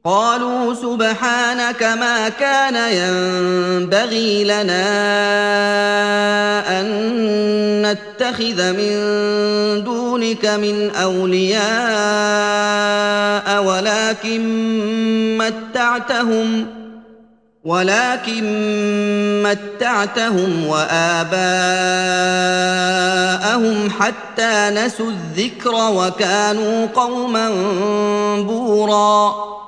قالوا سبحانك ما كان ينبغي لنا أن نتخذ من دونك من أولياء ولكن متعتهم وآباءهم حتى نسوا الذكر وكانوا قوما بوراً